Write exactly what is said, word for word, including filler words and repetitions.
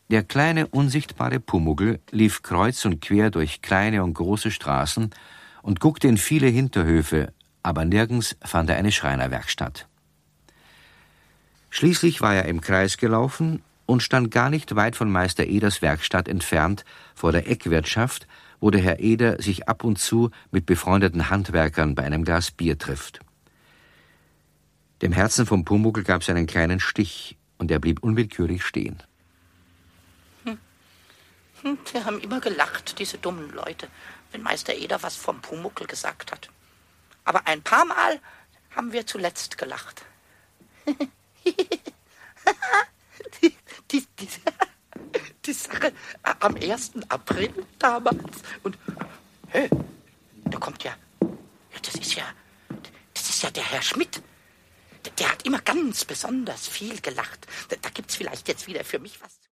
Der kleine, unsichtbare Pumuckl lief kreuz und quer durch kleine und große Straßen und guckte in viele Hinterhöfe, aber nirgends fand er eine Schreinerwerkstatt. Schließlich war er im Kreis gelaufen und stand gar nicht weit von Meister Eders Werkstatt entfernt, vor der Eckwirtschaft, wo der Herr Eder sich ab und zu mit befreundeten Handwerkern bei einem Glas Bier trifft. Dem Herzen vom Pumuckl gab es einen kleinen Stich, und er blieb unwillkürlich stehen. Hm. Hm, wir haben immer gelacht, diese dummen Leute, wenn Meister Eder was vom Pumuckl gesagt hat. Aber ein paar Mal haben wir zuletzt gelacht. die, die, die, die Sache am ersten April damals. Und hey, da kommt ja, ja, das ist ja, das ist ja der Herr Schmidt. Der, der hat immer ganz besonders viel gelacht. Da, da gibt's vielleicht jetzt wieder für mich was.